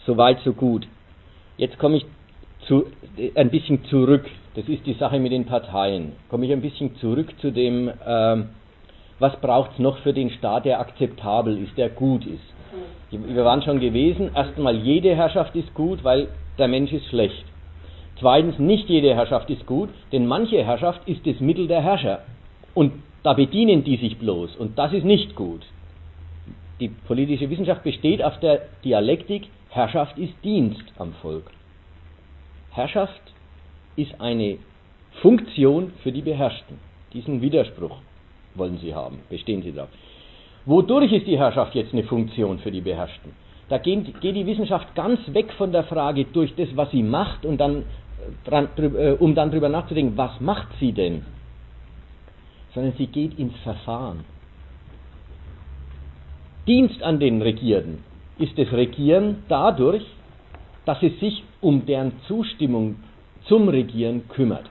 So weit, so gut. Jetzt komme ich ein bisschen zurück. Das ist die Sache mit den Parteien. Komme ich ein bisschen zurück zu dem, was braucht es noch für den Staat, der akzeptabel ist, der gut ist. Wir waren schon gewesen, erstmal jede Herrschaft ist gut, weil der Mensch ist schlecht. Zweitens, nicht jede Herrschaft ist gut, denn manche Herrschaft ist das Mittel der Herrscher. Und da bedienen die sich bloß. Und das ist nicht gut. Die politische Wissenschaft besteht auf der Dialektik, Herrschaft ist Dienst am Volk. Herrschaft ist eine Funktion für die Beherrschten. Diesen Widerspruch wollen sie haben, bestehen sie darauf. Wodurch ist die Herrschaft jetzt eine Funktion für die Beherrschten? Da geht die Wissenschaft ganz weg von der Frage durch das, was sie macht, und dann, um dann darüber nachzudenken, was macht sie denn? Sondern sie geht ins Verfahren. Dienst an den Regierten ist das Regieren dadurch, dass es sich um deren Zustimmung zum Regieren kümmert.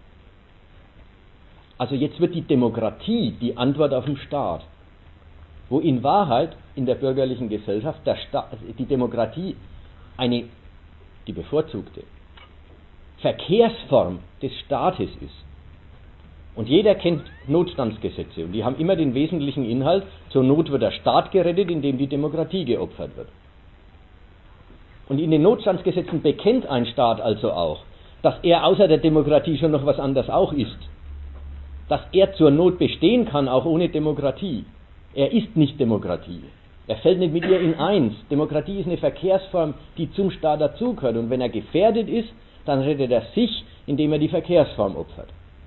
Also jetzt wird die Demokratie die Antwort auf den Staat, wo in Wahrheit in der bürgerlichen Gesellschaft die Demokratie die bevorzugte Verkehrsform des Staates ist. Und jeder kennt Notstandsgesetze, und die haben immer den wesentlichen Inhalt: zur Not wird der Staat gerettet, indem die Demokratie geopfert wird. Und in den Notstandsgesetzen bekennt ein Staat also auch, dass er außer der Demokratie schon noch was anderes auch ist. Dass er zur Not bestehen kann, auch ohne Demokratie. Er ist nicht Demokratie. Er fällt nicht mit ihr in eins. Demokratie ist eine Verkehrsform, die zum Staat dazugehört. Und wenn er gefährdet ist, dann rettet er sich, indem er die Verkehrsform opfert.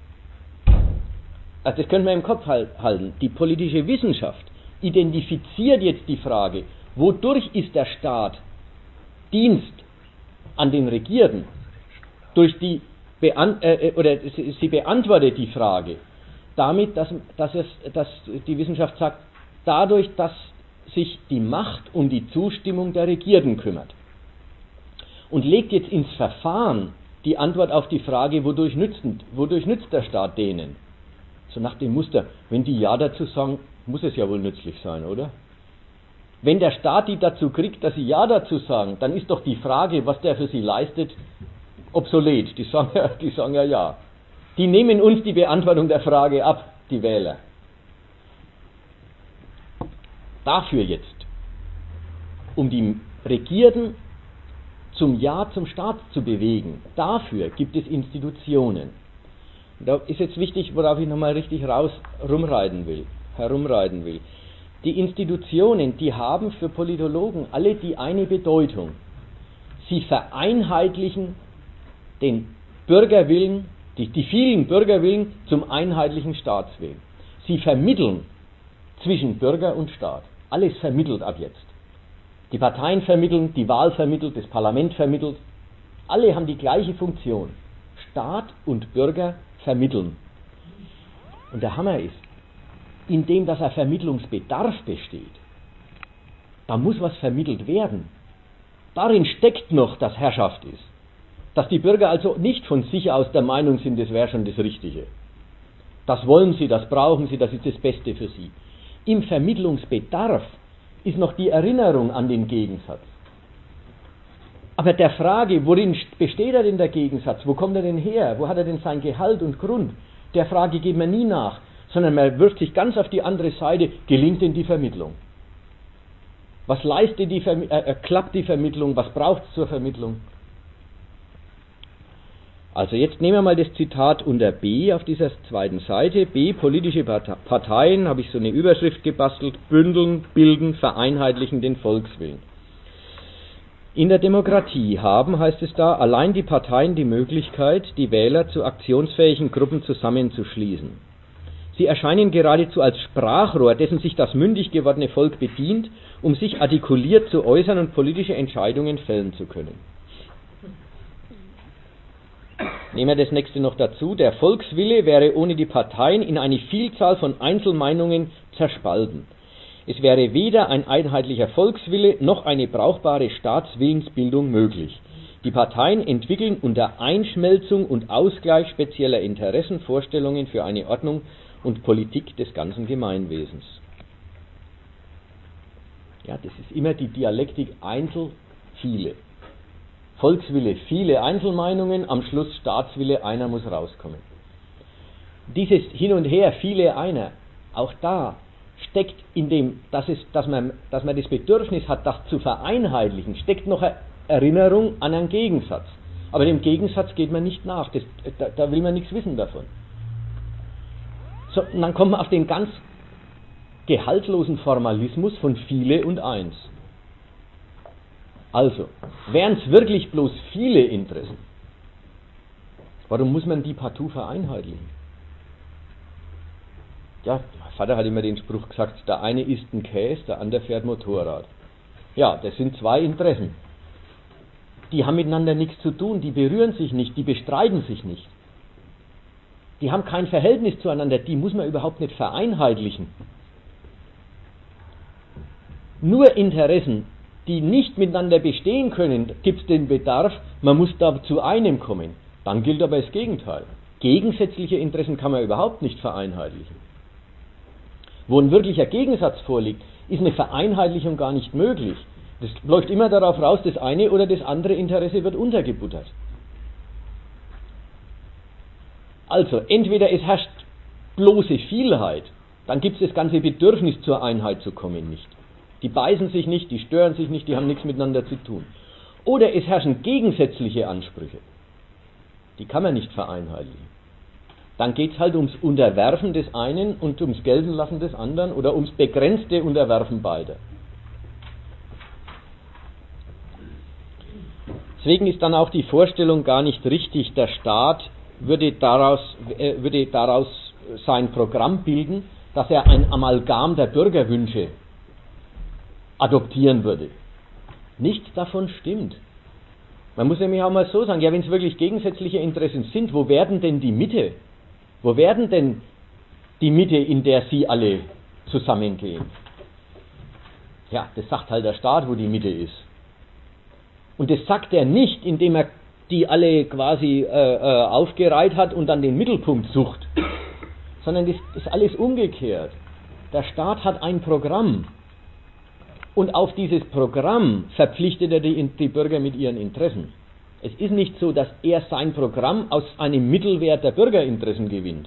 Also das können wir im Kopf halten. Die politische Wissenschaft identifiziert jetzt die Frage, wodurch ist der Staat Dienst an den Regierten? Sie beantwortet die Frage damit, dass die Wissenschaft sagt, dadurch, dass sich die Macht um die Zustimmung der Regierten kümmert. Und legt jetzt ins Verfahren die Antwort auf die Frage, wodurch nützt der Staat denen? So nach dem Muster, wenn die Ja dazu sagen, muss es ja wohl nützlich sein, oder? Wenn der Staat die dazu kriegt, dass sie Ja dazu sagen, dann ist doch die Frage, was der für sie leistet, obsolet. Die sagen ja ja. Die nehmen uns die Beantwortung der Frage ab, die Wähler. Dafür jetzt, um die Regierten zum Ja zum Staat zu bewegen, dafür gibt es Institutionen. Und da ist jetzt wichtig, worauf ich nochmal richtig herumreiten will. Die Institutionen, die haben für Politologen alle die eine Bedeutung. Sie vereinheitlichen den Bürgerwillen, die vielen Bürgerwillen zum einheitlichen Staatswillen. Sie vermitteln zwischen Bürger und Staat. Alles vermittelt ab jetzt. Die Parteien vermitteln, die Wahl vermittelt, das Parlament vermittelt. Alle haben die gleiche Funktion. Staat und Bürger vermitteln. Und der Hammer ist, indem dass ein Vermittlungsbedarf besteht, da muss was vermittelt werden. Darin steckt noch, dass Herrschaft ist. Dass die Bürger also nicht von sich aus der Meinung sind, das wäre schon das Richtige. Das wollen sie, das brauchen sie, das ist das Beste für sie. Im Vermittlungsbedarf ist noch die Erinnerung an den Gegensatz. Aber der Frage, worin besteht er denn der Gegensatz? Wo kommt er denn her? Wo hat er denn sein Gehalt und Grund? Der Frage geht man nie nach, sondern man wirft sich ganz auf die andere Seite. Gelingt denn die Vermittlung? Was leistet klappt die Vermittlung? Was braucht es zur Vermittlung? Also jetzt nehmen wir mal das Zitat unter B auf dieser zweiten Seite. B, politische Parteien, habe ich so eine Überschrift gebastelt: bündeln, bilden, vereinheitlichen den Volkswillen. In der Demokratie haben, heißt es da, allein die Parteien die Möglichkeit, die Wähler zu aktionsfähigen Gruppen zusammenzuschließen. Sie erscheinen geradezu als Sprachrohr, dessen sich das mündig gewordene Volk bedient, um sich artikuliert zu äußern und politische Entscheidungen fällen zu können. Nehmen wir das nächste noch dazu. Der Volkswille wäre ohne die Parteien in eine Vielzahl von Einzelmeinungen zerspalten. Es wäre weder ein einheitlicher Volkswille noch eine brauchbare Staatswillensbildung möglich. Die Parteien entwickeln unter Einschmelzung und Ausgleich spezieller Interessen Vorstellungen für eine Ordnung und Politik des ganzen Gemeinwesens. Ja, das ist immer die Dialektik Einzel viele. Volkswille, viele Einzelmeinungen, am Schluss Staatswille, einer muss rauskommen. Dieses Hin und Her, viele, einer, auch da steckt in dem, dass man das Bedürfnis hat, das zu vereinheitlichen, steckt noch eine Erinnerung an einen Gegensatz. Aber dem Gegensatz geht man nicht nach, da will man nichts wissen davon. So, und dann kommt man auf den ganz gehaltlosen Formalismus von viele und eins. Also, wären es wirklich bloß viele Interessen, warum muss man die partout vereinheitlichen? Ja, mein Vater hat immer den Spruch gesagt, der eine isst ein Käse, der andere fährt Motorrad. Ja, das sind zwei Interessen. Die haben miteinander nichts zu tun, die berühren sich nicht, die bestreiten sich nicht. Die haben kein Verhältnis zueinander, die muss man überhaupt nicht vereinheitlichen. Nur Interessen, die nicht miteinander bestehen können, gibt es den Bedarf, man muss da zu einem kommen. Dann gilt aber das Gegenteil. Gegensätzliche Interessen kann man überhaupt nicht vereinheitlichen. Wo ein wirklicher Gegensatz vorliegt, ist eine Vereinheitlichung gar nicht möglich. Das läuft immer darauf raus, das eine oder das andere Interesse wird untergebuttert. Also, entweder es herrscht bloße Vielheit, dann gibt es das ganze Bedürfnis zur Einheit zu kommen nicht. Die beißen sich nicht, die stören sich nicht, die haben nichts miteinander zu tun. Oder es herrschen gegensätzliche Ansprüche. Die kann man nicht vereinheitlichen. Dann geht es halt ums Unterwerfen des einen und ums Geltenlassen des anderen oder ums begrenzte Unterwerfen beider. Deswegen ist dann auch die Vorstellung gar nicht richtig, der Staat würde daraus sein Programm bilden, dass er ein Amalgam der Bürgerwünsche adoptieren würde. Nichts davon stimmt. Man muss nämlich auch mal so sagen, ja, wenn es wirklich gegensätzliche Interessen sind, wo werden denn die Mitte? Wo werden denn die Mitte, in der sie alle zusammengehen? Ja, das sagt halt der Staat, wo die Mitte ist. Und das sagt er nicht, indem er die alle quasi aufgereiht hat und dann den Mittelpunkt sucht, sondern das ist alles umgekehrt. Der Staat hat ein Programm und auf dieses Programm verpflichtet er die Bürger mit ihren Interessen. Es ist nicht so, dass er sein Programm aus einem Mittelwert der Bürgerinteressen gewinnt.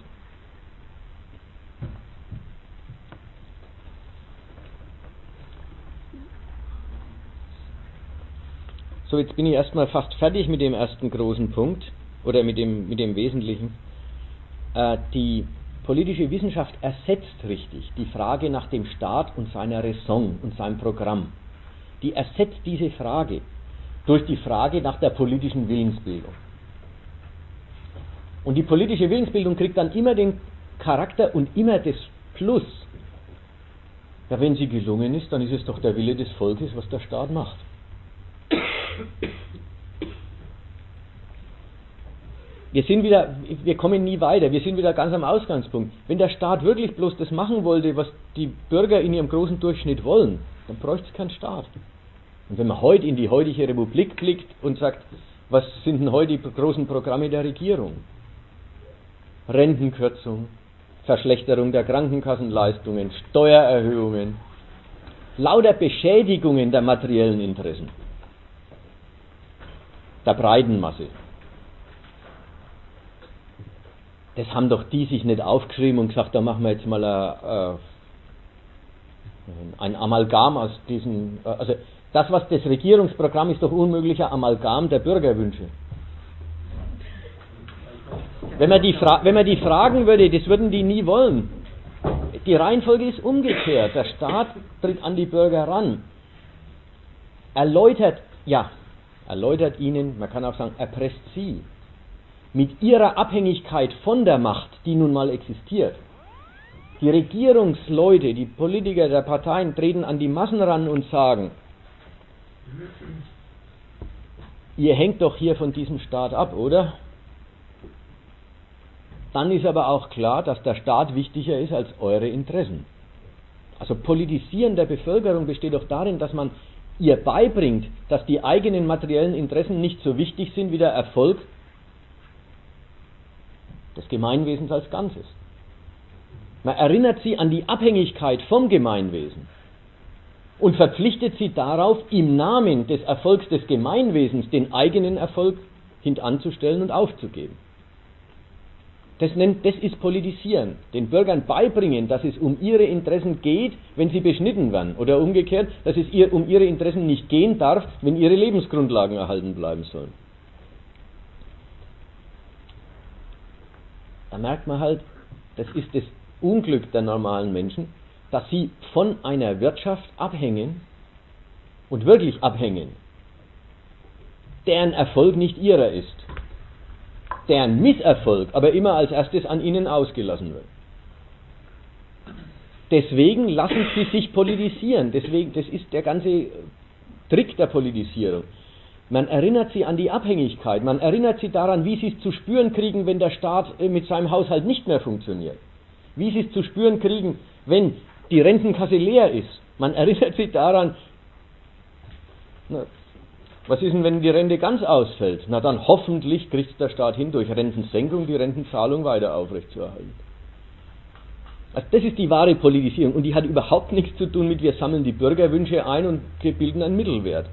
So, jetzt bin ich erstmal fast fertig mit dem ersten großen Punkt oder mit dem Wesentlichen. Die politische Wissenschaft ersetzt richtig die Frage nach dem Staat und seiner Raison und seinem Programm. Die ersetzt diese Frage durch die Frage nach der politischen Willensbildung. Und die politische Willensbildung kriegt dann immer den Charakter und immer das Plus. Ja, wenn sie gelungen ist, dann ist es doch der Wille des Volkes, was der Staat macht. Wir kommen nie weiter, wir sind wieder ganz am Ausgangspunkt. Wenn der Staat wirklich bloß das machen wollte, was die Bürger in ihrem großen Durchschnitt wollen, dann bräuchte es keinen Staat. Und wenn man heute in die heutige Republik blickt und sagt, was sind denn heute die großen Programme der Regierung? Rentenkürzung, Verschlechterung der Krankenkassenleistungen, Steuererhöhungen, lauter Beschädigungen der materiellen Interessen, der breiten Masse. Das haben doch die sich nicht aufgeschrieben und gesagt, da machen wir jetzt mal ein Amalgam aus diesen, also das, was das Regierungsprogramm ist, doch unmöglicher Amalgam der Bürgerwünsche. Wenn man die fragen würde, das würden die nie wollen. Die Reihenfolge ist umgekehrt. Der Staat tritt an die Bürger ran, erläutert ihnen, man kann auch sagen, erpresst sie mit ihrer Abhängigkeit von der Macht, die nun mal existiert. Die Regierungsleute, die Politiker der Parteien treten an die Massen ran und sagen, ihr hängt doch hier von diesem Staat ab, oder? Dann ist aber auch klar, dass der Staat wichtiger ist als eure Interessen. Also Politisieren der Bevölkerung besteht doch darin, dass man ihr beibringt, dass die eigenen materiellen Interessen nicht so wichtig sind wie der Erfolg des Gemeinwesens als Ganzes. Man erinnert sie an die Abhängigkeit vom Gemeinwesen. und verpflichtet sie darauf, im Namen des Erfolgs des Gemeinwesens den eigenen Erfolg hintanzustellen und aufzugeben. Das ist Politisieren. Den Bürgern beibringen, dass es um ihre Interessen geht, wenn sie beschnitten werden. Oder umgekehrt, dass es um ihre Interessen nicht gehen darf, wenn ihre Lebensgrundlagen erhalten bleiben sollen. Da merkt man halt, das ist das Unglück der normalen Menschen, dass sie von einer Wirtschaft abhängen und wirklich abhängen, deren Erfolg nicht ihrer ist, deren Misserfolg aber immer als erstes an ihnen ausgelassen wird. Deswegen lassen sie sich politisieren. Deswegen, das ist der ganze Trick der Politisierung. Man erinnert sie an die Abhängigkeit, man erinnert sie daran, wie sie es zu spüren kriegen, wenn der Staat mit seinem Haushalt nicht mehr funktioniert. Wie sie es zu spüren kriegen, wenn die Rentenkasse leer ist. Man erinnert sie daran, was ist denn, wenn die Rente ganz ausfällt? Na dann hoffentlich kriegt der Staat hin, durch Rentensenkung die Rentenzahlung weiter aufrechtzuerhalten. Also das ist die wahre Politisierung und die hat überhaupt nichts zu tun mit, wir sammeln die Bürgerwünsche ein und bilden einen Mittelwert.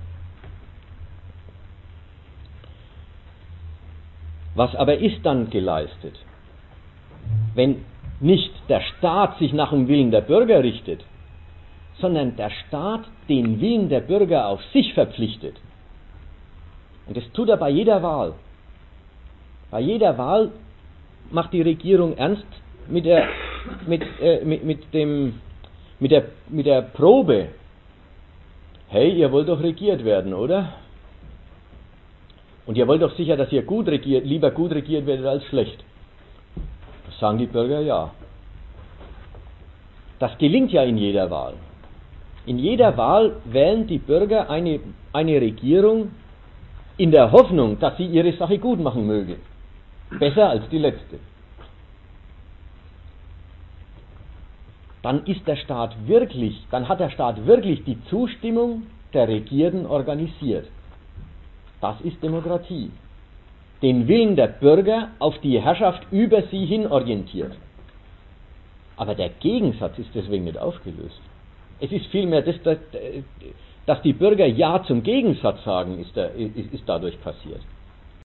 Was aber ist dann geleistet? Wenn nicht der Staat sich nach dem Willen der Bürger richtet, sondern der Staat den Willen der Bürger auf sich verpflichtet. Und das tut er bei jeder Wahl. Bei jeder Wahl macht die Regierung ernst mit der Probe. Hey, ihr wollt doch regiert werden, oder? Und ihr wollt doch sicher, dass ihr lieber gut regiert werdet als schlecht. Das sagen die Bürger ja. Das gelingt ja in jeder Wahl. In jeder Wahl wählen die Bürger eine Regierung in der Hoffnung, dass sie ihre Sache gut machen möge. Besser als die letzte. Dann hat der Staat wirklich die Zustimmung der Regierten organisiert. Das ist Demokratie. Den Willen der Bürger auf die Herrschaft über sie hin orientiert. Aber der Gegensatz ist deswegen nicht aufgelöst. Es ist vielmehr, dass die Bürger Ja zum Gegensatz sagen, ist dadurch passiert.